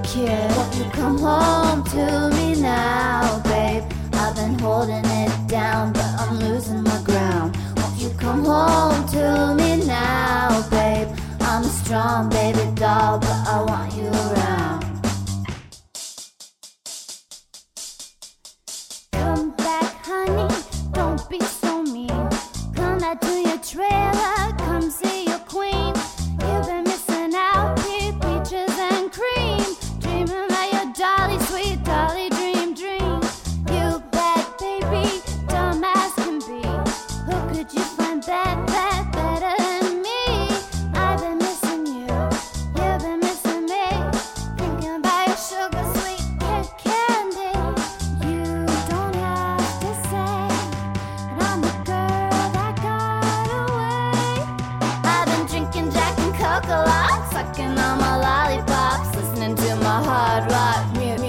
kid. Won't you come home to me now, babe? I've been holding it down, but I'm losing my ground. Won't you come home to me now, babe? I'm a strong baby doll, but I want you around. Come back, honey, don't be so mean. Come back to your trailer, come see your queen. You've been missing out, peaches and cream. Dreaming about your dolly, sweet dolly, dream, dream. You bad baby, dumb as can be. Who could you find better than me? I've been missing you, you've been missing me. Thinking about your sugar sweet candy. You don't have to say that I'm the girl that got away. I've been drinking Jack and Coca-Cola, sucking on my lollipops, listening to my hard rock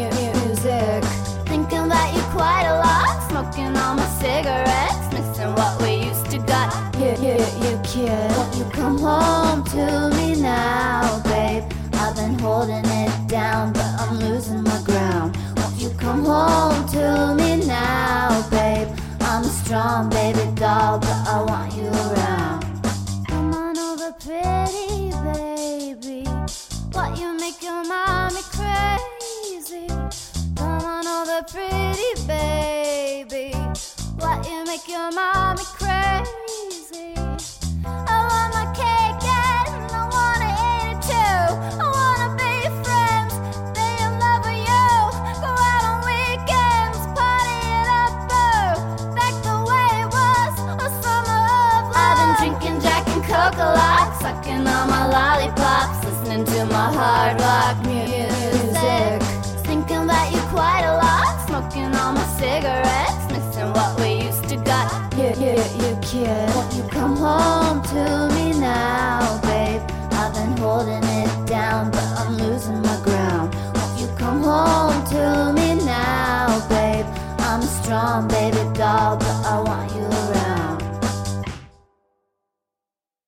music. Thinking about you quite a lot, smoking all my cigarettes, missing what we used to got. You kid, won't you come home to me now, babe? I've been holding it down, but I'm losing my ground. Won't you come home to me now, babe? I'm a strong baby doll, but I want you around. Come on over, pretty baby. What, you make your mommy crazy? Come on over, pretty baby. What, you make your mommy crazy? I want my cake and I wanna eat it too. I wanna be friends, be in love with you. Go out on weekends, party it up, boo. Back the way it was, a summer of love. I've been drinking Jack and Coca-Cola, sucking on my lollipops, listening to my hard rock music. Thinking about you quite a lot, smoking all my cigarettes, missing what we used to got. You kid, won't you come home to me now, babe? I've been holding it down, but I'm losing my ground. Won't you come home to me now, babe? I'm a strong baby doll, but I want you around.